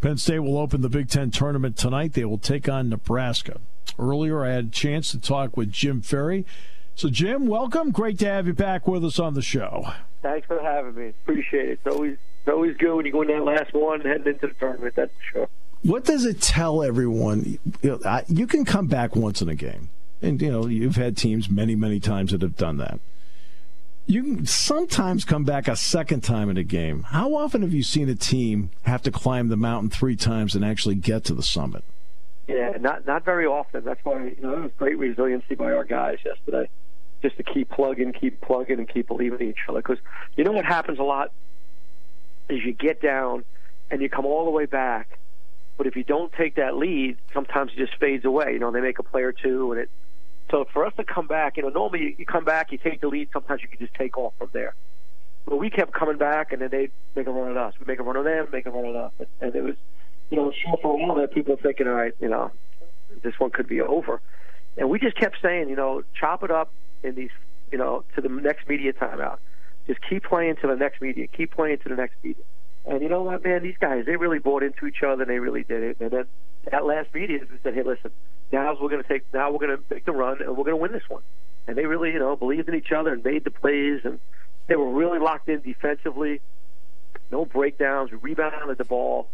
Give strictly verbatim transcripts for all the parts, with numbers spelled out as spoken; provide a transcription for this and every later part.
Penn State will open the Big Ten tournament tonight. They will take on Nebraska. Earlier, I had a chance to talk with Jim Ferry. So, Jim, welcome. Great to have you back with us on the show. Thanks for having me. Appreciate it. It's always, it's always good when you go in that last one heading into the tournament, that's for sure. What does it tell everyone? You know, you can come back once in a game. And, you know, you've had teams many, many times that have done that. You can sometimes come back a second time in a game. How often have you seen a team have to climb the mountain three times and actually get to the summit? Yeah, not not very often. That's why, you know, it was great resiliency by our guys yesterday, just to keep plugging, keep plugging, and keep believing in each other. Because you know what happens a lot is you get down and you come all the way back, but if you don't take that lead, sometimes it just fades away. You know, they make a play or two, and it. So for us to come back, you know, normally you, you come back, you take the lead. Sometimes you can just take off from there. But we kept coming back, and then they make a run at us. We make a run at them, make a run at us, and, and it was. You know, sure for a while there, people were thinking, all right, you know, this one could be over. And we just kept saying, you know, chop it up in these, you know, to the next media timeout. Just keep playing to the next media. Keep playing to the next media. And you know what, man, these guys, they really bought into each other. They really did it. And then that last media, we said, hey, listen, now we're going to take, now we're going to make the run, and we're going to win this one. And they really, you know, believed in each other and made the plays, and they were really locked in defensively. No breakdowns. We rebounded the ball.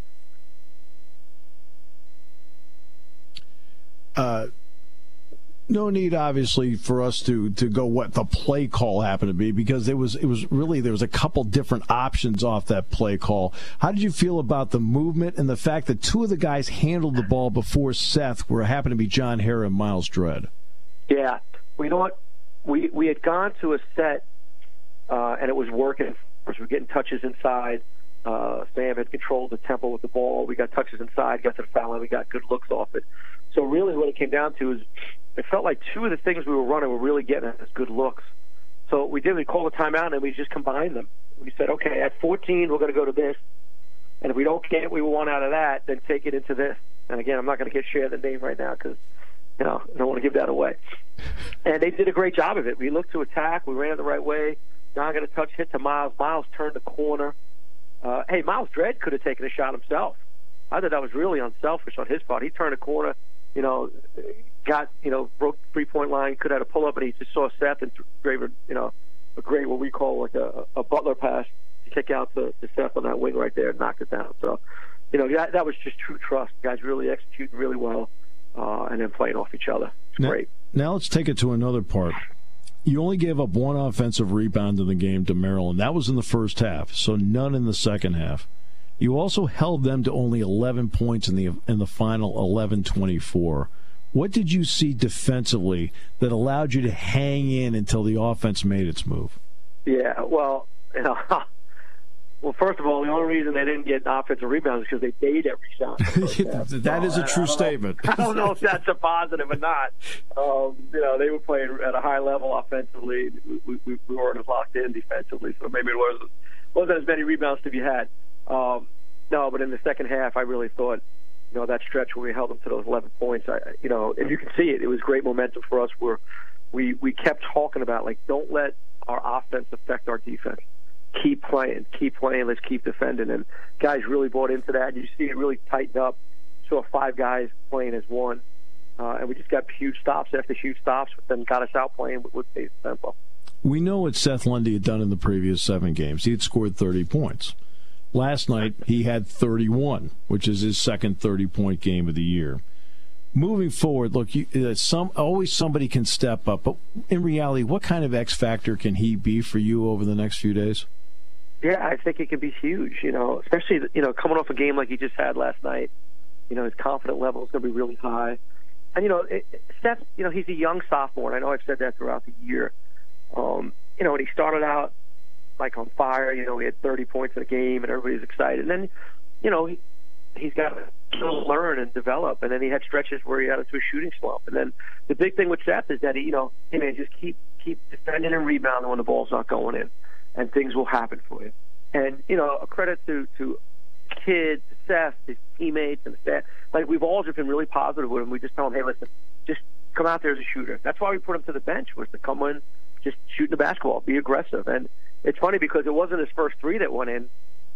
Uh, no need, obviously, for us to, to go what the play call happened to be, because it was it was really there was a couple different options off that play call. How did you feel about the movement and the fact that two of the guys handled the ball before Seth, where it happened to be John Harrar and Miles Dredd? Yeah, well, you know what? We we had gone to a set, uh, and it was working. We were getting touches inside. Uh, Sam had controlled the tempo with the ball. We got touches inside, got to the foul line. We got good looks off it. So really what it came down to is it felt like two of the things we were running were really getting us good looks. So what we did, we called a timeout, and we just combined them. We said, okay, at fourteen, we're going to go to this. And if we don't get what we want out of that, then take it into this. And again, I'm not going to get share the name right now because, you know, I don't want to give that away. And they did a great job of it. We looked to attack. We ran it the right way. Now I got a touch hit to Miles. Miles turned the corner. Uh, hey, Miles Dredd could have taken a shot himself. I thought that was really unselfish on his part. He turned a corner, you know, got, you know, broke the three-point line, could have had a pull-up, and he just saw Seth and gave, you know, a great, what we call like a, a Butler pass to kick out to, to Seth on that wing right there and knocked it down. So, you know, that, that was just true trust. The guys really executing really well uh, and then playing off each other. It's now, great. Now let's take it to another part. You only gave up one offensive rebound in the game to Maryland. That was in the first half, so none in the second half. You also held them to only eleven points in the in the final eleven twenty-four. What did you see defensively that allowed you to hang in until the offense made its move? Yeah, well, you know, well, first of all, the only reason they didn't get offensive rebounds is because they made every shot. That so, is a true I, I statement. Know, I don't know if that's a positive or not. Um, you know, they were playing at a high level offensively. We, we, we weren't as locked in defensively, so maybe it wasn't, wasn't as many rebounds to be had. Um, no, but in the second half, I really thought, you know, that stretch where we held them to those eleven points, I, you know, and you can see it. It was great momentum for us where we, we kept talking about, like, don't let our offense affect our defense. Keep playing, keep playing, let's keep defending. And guys really bought into that. You see it really tighten up. Saw five guys playing as one. Uh, and we just got huge stops after huge stops, but then got us out playing with, with pace and tempo. We know what Seth Lundy had done in the previous seven games. He had scored thirty points. Last night, he had thirty-one, which is his second thirty-point game of the year. Moving forward, look, you, uh, some always somebody can step up, but in reality, what kind of X factor can he be for you over the next few days? Yeah, I think it can be huge, you know, especially, you know, coming off a game like he just had last night. You know, his confidence level is going to be really high. And, you know, it, Steph, you know, he's a young sophomore, and I know I've said that throughout the year. Um, you know, when he started out, like, on fire, you know, he had thirty points in a game, and everybody's excited. And then, you know, he, he's got to learn and develop. And then he had stretches where he got into a shooting slump. And then the big thing with Seth is that, he, you know, hey, man, just keep keep defending and rebounding when the ball's not going in, and things will happen for you. And, you know, a credit to, to Kidd, to Seth, his teammates, and the staff. Like, we've all just been really positive with him. We just tell him, hey, listen, just come out there as a shooter. That's why we put him to the bench, was to come in, just shooting the basketball, be aggressive. And it's funny because it wasn't his first three that went in.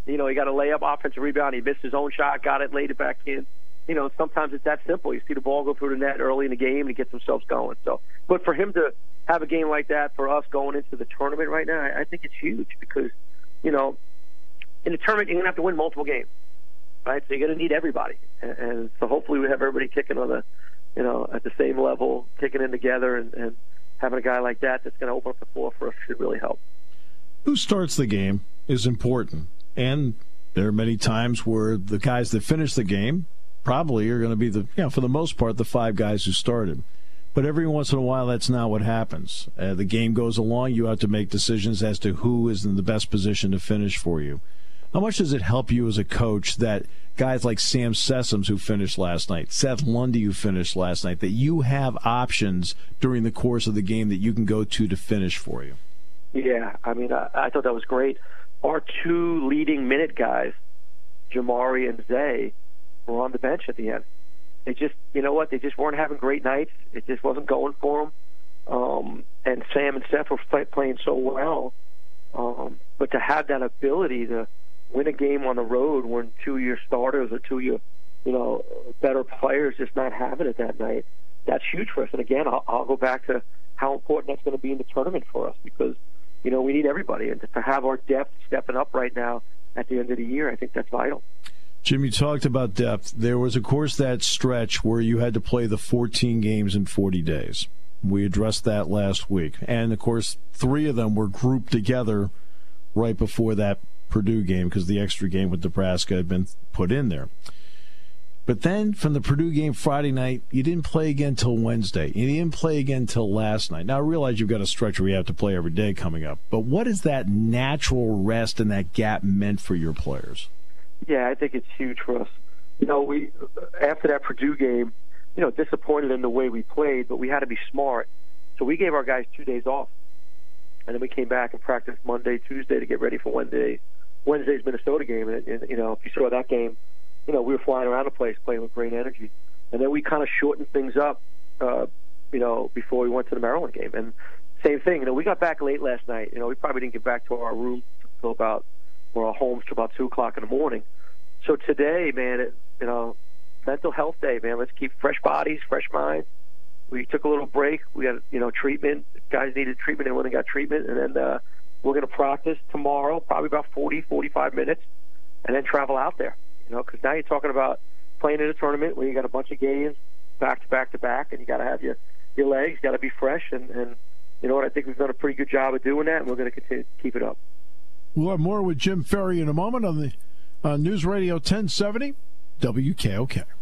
You know, he got a layup, offensive rebound. He missed his own shot, got it, laid it back in. You know, sometimes it's that simple. You see the ball go through the net early in the game, and he gets themselves going. So, but for him to have a game like that, for us going into the tournament right now, I, I think it's huge because, you know, in the tournament you're going to have to win multiple games, right? So you're going to need everybody, and, and so hopefully we have everybody kicking on the, you know, at the same level, kicking in together, and, and having a guy like that that's going to open up the floor for us should really help. Who starts the game is important, and there are many times where the guys that finish the game probably are going to be the, you know, for the most part, the five guys who started. But every once in a while, that's not what happens. Uh, the game goes along. You have to make decisions as to who is in the best position to finish for you. How much does it help you as a coach that guys like Sam Sessoms, who finished last night, Seth Lundy, who finished last night, that you have options during the course of the game that you can go to to finish for you? Yeah, I mean, I, I thought that was great. Our two leading minute guys, Jamari and Zay, were on the bench at the end. They just, you know what, they just weren't having great nights. It just wasn't going for them. Um, and Sam and Seth were play, playing so well. Um, but to have that ability to win a game on the road when two of your starters or two of your, you know, better players just not having it that night, that's huge for us. And again, I'll, I'll go back to how important that's going to be in the tournament for us because, you know, we need everybody. And to have our depth stepping up right now at the end of the year, I think that's vital. Jim, you talked about depth. There was, of course, that stretch where you had to play the fourteen games in forty days. We addressed that last week. And, of course, three of them were grouped together right before that Purdue game because the extra game with Nebraska had been put in there. But then from the Purdue game Friday night, you didn't play again till Wednesday. You didn't play again till last night. Now, I realize you've got a stretch where you have to play every day coming up. But what has that natural rest and that gap meant for your players? Yeah, I think it's huge for us. You know, we after that Purdue game, you know, disappointed in the way we played, but we had to be smart. So we gave our guys two days off. And then we came back and practiced Monday, Tuesday to get ready for Wednesday, Wednesday's Minnesota game. And, and, you know, if you saw that game, you know, we were flying around the place playing with great energy. And then we kind of shortened things up, uh, you know, before we went to the Maryland game. And same thing, you know, we got back late last night. You know, we probably didn't get back to our room until about, or our homes till about two o'clock in the morning. So today, man, it, you know, mental health day, man. Let's keep fresh bodies, fresh minds. We took a little break. We had, you know, treatment. Guys needed treatment and went and got treatment. And then uh, we're going to practice tomorrow, probably about forty, forty-five minutes, and then travel out there. You know, because now you're talking about playing in a tournament where you got a bunch of games back to back to back, and you got to have your, your legs got to be fresh. And, and you know what? I think we've done a pretty good job of doing that, and we're going to continue to keep it up. We'll have more with Jim Ferry in a moment on the uh, News Radio ten seventy W K O K.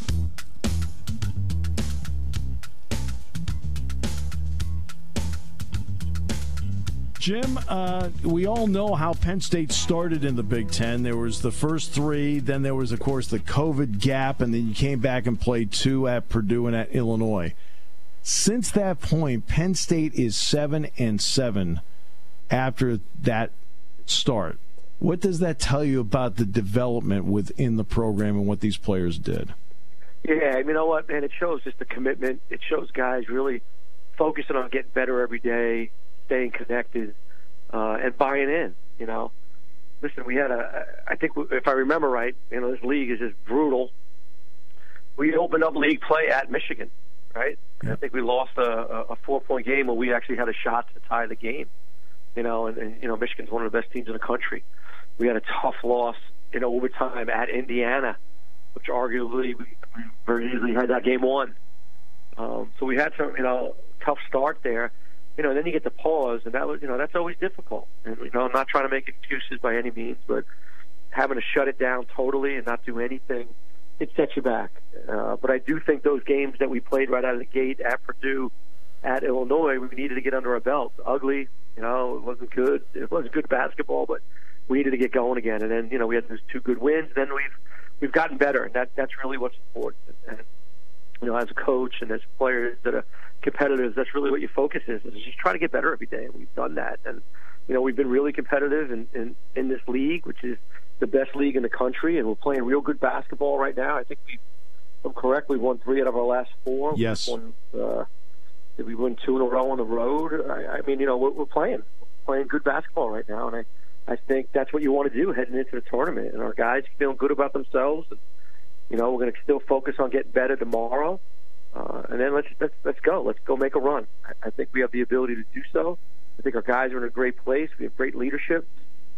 Jim, uh, we all know how Penn State started in the Big Ten. There was the first three, then there was, of course, the COVID gap, and then you came back and played two at Purdue and at Illinois. Since that point, Penn State is seven and seven after that start. What does that tell you about the development within the program and what these players did? Yeah, you know what, man, it shows just the commitment. It shows guys really focusing on getting better every day, staying connected, uh, and buying in, you know. Listen, we had a, I think if I remember right, you know, this league is just brutal. We opened up league play at Michigan, right? And I think we lost a, a four-point game where we actually had a shot to tie the game. You know, and, and, you know, Michigan's one of the best teams in the country. We had a tough loss in overtime at Indiana, which arguably we very easily had that game won. Um, so we had some, you know, tough start there. You know, and then you get the pause, and that was, you know, that's always difficult. And, you know, I'm not trying to make excuses by any means, but having to shut it down totally and not do anything, it sets you back. Uh, but I do think those games that we played right out of the gate at Purdue, at Illinois, we needed to get under our belt. Ugly. You know, it wasn't good. It wasn't good basketball, but we needed to get going again. And then, you know, we had those two good wins. Then we've we've gotten better, and that that's really what's important. And, you know, as a coach and as players that are competitors, that's really what your focus is, is just try to get better every day. And we've done that. And, you know, we've been really competitive in, in, in this league, which is the best league in the country, and we're playing real good basketball right now. I think we, if I'm correct, we've won three out of our last four. Yes. We've won, uh, Did we win two in a row on the road? I, I mean, you know, we're, we're playing, we're playing good basketball right now, and I, I think that's what you want to do heading into the tournament. And our guys feeling good about themselves. And, you know, we're going to still focus on getting better tomorrow. Uh, and then let's, let's let's go. Let's go make a run. I, I think we have the ability to do so. I think our guys are in a great place. We have great leadership.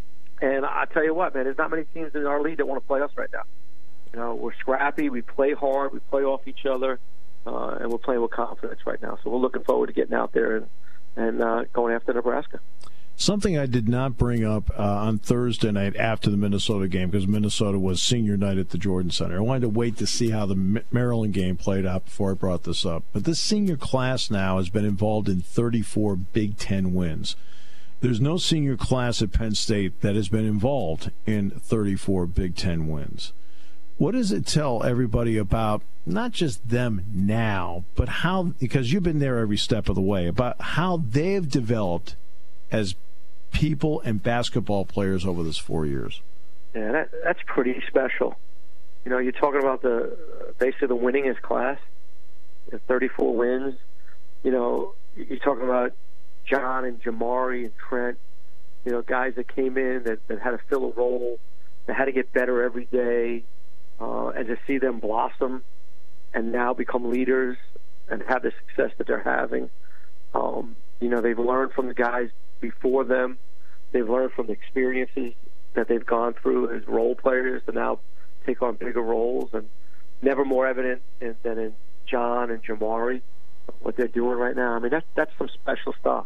And I'll tell you what, man, there's not many teams in our league that want to play us right now. You know, we're scrappy. We play hard. We play off each other. Uh, and we're playing with confidence right now. So we're looking forward to getting out there and, and uh, going after Nebraska. Something I did not bring up uh, on Thursday night after the Minnesota game, because Minnesota was senior night at the Jordan Center. I wanted to wait to see how the Maryland game played out before I brought this up. But this senior class now has been involved in thirty-four Big Ten wins. There's no senior class at Penn State that has been involved in thirty-four Big Ten wins. What does it tell everybody about not just them now, but how, because you've been there every step of the way, about how they've developed as people and basketball players over this four years? Yeah, that, that's pretty special. You know, you're talking about the basically the winningest class, the thirty-four wins. You know, you're talking about John and Jamari and Trent, you know, guys that came in that, that had to fill a role, that had to get better every day, uh, and to see them blossom and now become leaders and have the success that they're having. Um, you know, they've learned from the guys before them. They've learned from the experiences that they've gone through as role players to now take on bigger roles, and never more evident in, than in John and Jamari, what they're doing right now. I mean, that's, that's some special stuff.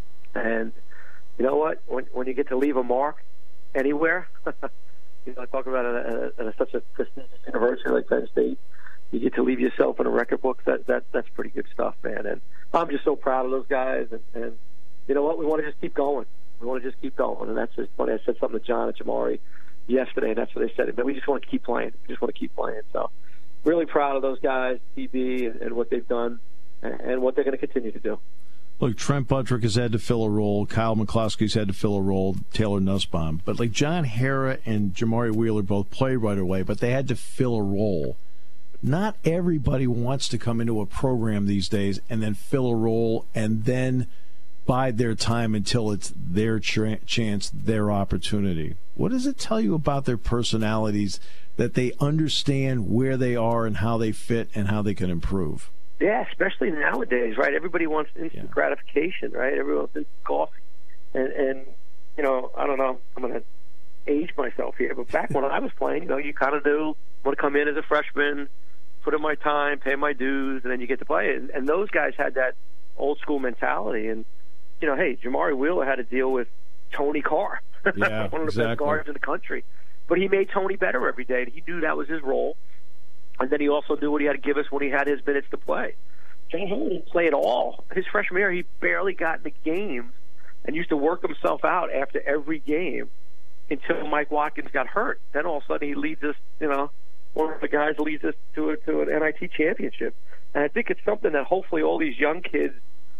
And you know what? When, when you get to leave a mark anywhere, you know, talk about a, a, a, such a prestigious university like Penn State, you get to leave yourself in a record book. That, that That's pretty good stuff, man. And I'm just so proud of those guys. And, and you know what? We want to just keep going. We want to just keep going. And that's just funny. I said something to John and Jamari yesterday, and that's what they said. But we just want to keep playing. We just want to keep playing. So really proud of those guys, T B, and, and what they've done and, and what they're going to continue to do. Look, Trent Buttrick has had to fill a role. Kyle McCloskey's had to fill a role. Taylor Nussbaum. But like John Hara and Jamari Wheeler both played right away, but they had to fill a role. Not everybody wants to come into a program these days and then fill a role and then bide their time until it's their ch- chance, their opportunity. What does it tell you about their personalities that they understand where they are and how they fit and how they can improve? Yeah, especially nowadays, right? Everybody wants instant yeah. gratification, right? Everyone wants instant coffee. And, and, you know, I don't know, I'm going to age myself here, but back when I was playing, you know, you kind of knew want to come in as a freshman, put in my time, pay my dues, and then you get to play. And, and those guys had that old school mentality. And, you know, hey, Jamari Wheeler had to deal with Tony Carr, yeah, one of the exactly. best guards in the country. But he made Tony better every day. He knew that was his role. And then he also knew what he had to give us when he had his minutes to play. John Hara didn't play at all. His freshman year, he barely got in the games and used to work himself out after every game until Mike Watkins got hurt. Then all of a sudden he leads us, you know, one of the guys leads us to, a, to an N I T championship. And I think it's something that hopefully all these young kids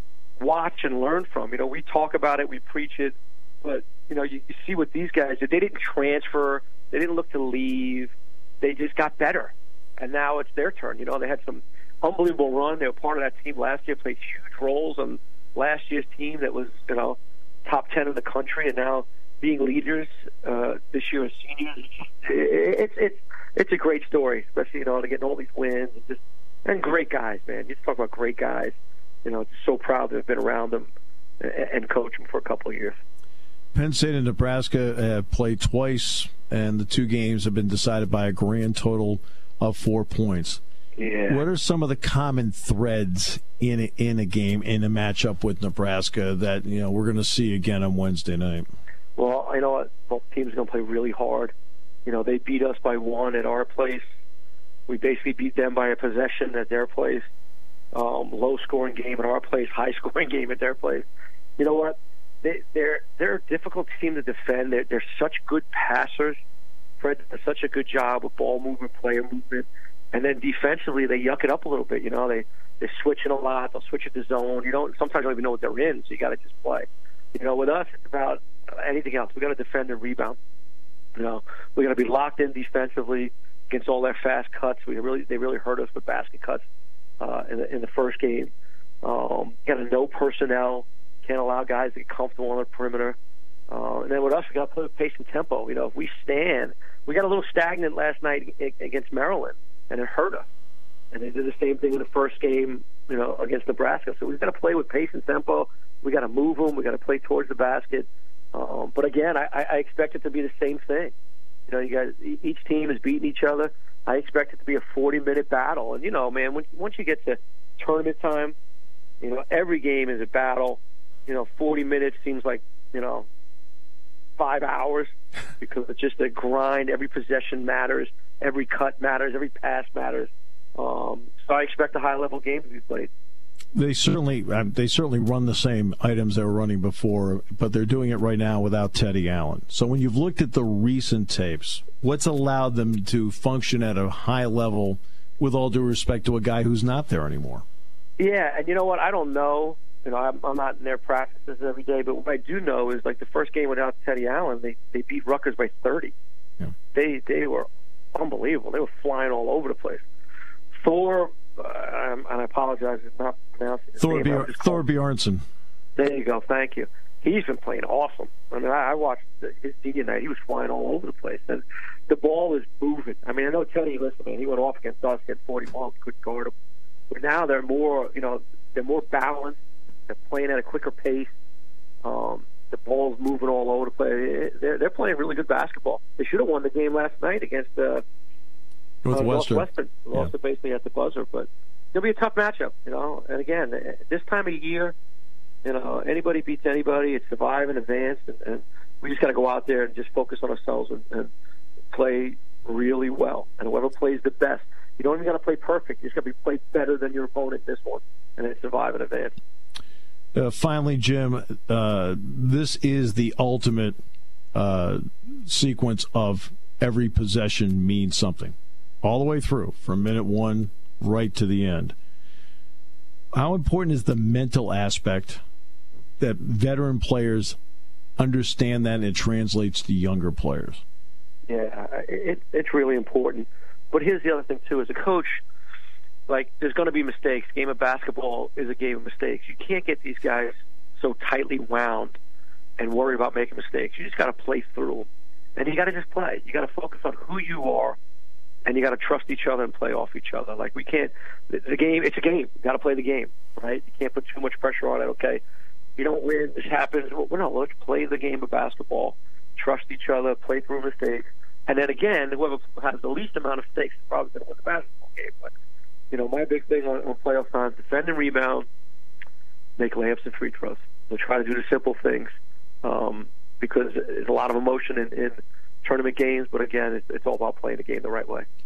watch and learn from. You know, we talk about it, we preach it, but, you know, you, you see what these guys did. They didn't transfer. They didn't look to leave. They just got better. And now it's their turn. You know, they had some unbelievable run. They were part of that team last year, played huge roles on last year's team that was, you know, top ten in the country, and now being leaders uh, this year as seniors. It's it's it's a great story, especially, you know, to get all these wins and just and great guys, man. You just talk about great guys. You know, just so proud to have been around them and coach them for a couple of years. Penn State and Nebraska have played twice, and the two games have been decided by a grand total of four points. Yeah. What are some of the common threads in a, in a game, in a matchup with Nebraska that, you know, we're going to see again on Wednesday night? Well, you know what? Both teams are going to play really hard. You know, they beat us by one at our place. We basically beat them by a possession at their place. Um, low-scoring game at our place, high-scoring game at their place. You know what? They, they're they're a difficult team to defend. They're, they're such good passers. Fred does such a good job with ball movement, player movement. And then defensively, they yuck it up a little bit. You know, they, they're switching a lot. They'll switch it to zone. You don't sometimes you don't even know what they're in, so you got to just play. You know, with us, it's about anything else. We got to defend and rebound. You know, we got to be locked in defensively against all their fast cuts. We really they really hurt us with basket cuts uh, in the in the first game. Um, got to know personnel. Can't allow guys to get comfortable on the perimeter. Uh, and then with us, we got to play with pace and tempo. You know, if we stand, we got a little stagnant last night against Maryland, and it hurt us. And they did the same thing in the first game, you know, against Nebraska. So we've got to play with pace and tempo. We got to move them. We got to play towards the basket. Um, but again, I, I expect it to be the same thing. You know, you guys, each team is beating each other. I expect it to be a forty-minute battle. And you know, man, when, once you get to tournament time, you know, every game is a battle. You know, forty minutes seems like, you know, five hours because it's just a grind. Every possession matters. Every cut matters. Every pass matters. Um, so I expect a high-level game to be played. They certainly um, they certainly run the same items they were running before, but they're doing it right now without Teddy Allen. So when you've looked at the recent tapes, what's allowed them to function at a high level, with all due respect to a guy who's not there anymore? Yeah, and you know what? I don't know. You know, I'm, I'm not in their practices every day, but what I do know is, like, the first game without Teddy Allen, they, they beat Rutgers by thirty. Yeah. They they were unbelievable. They were flying all over the place. Thor, uh, and I apologize if not pronouncing his Thor name. Bjor- Thor Bjornsson. There you go. Thank you. He's been playing awesome. I mean, I, I watched his senior night. He was flying all over the place, and the ball is moving. I mean, I know Teddy. Listen, man, he went off against us, get forty balls, couldn't guard him. But now they're more, you know, they're more balanced. They're playing at a quicker pace. Um, the ball's moving all over the place. They're they're playing really good basketball. They should have won the game last night against uh, Northwestern. Uh, Northwestern. Lost it basically at the buzzer, but it'll be a tough matchup, you know. And again, this time of year, you know, anybody beats anybody. It's survive and advance, and, and we just got to go out there and just focus on ourselves and, and play really well. And whoever plays the best, you don't even got to play perfect. You just got to be play better than your opponent this one, and then survive and advance. Uh, finally, Jim, uh, this is the ultimate uh, sequence of every possession means something, all the way through, from minute one right to the end. How important is the mental aspect that veteran players understand that and it translates to younger players? Yeah, it, it's really important. But here's the other thing, too. As a coach, like, there's going to be mistakes. Game of basketball is a game of mistakes. You can't get these guys so tightly wound and worry about making mistakes. You just got to play through them. And you got to just play. You got to focus on who you are, and you got to trust each other and play off each other. Like, we can't – the game, it's a game. You got to play the game, right? You can't put too much pressure on it. Okay, you don't win, this happens. Well, no, let's play the game of basketball, trust each other, play through mistakes. And then, again, whoever has the least amount of mistakes is probably going to win the basketball game. But, you know, my big thing on, on playoff time, defend and rebound, make layups and free throws. We'll try to do the simple things um, because there's a lot of emotion in, in tournament games. But, again, it's, it's all about playing the game the right way.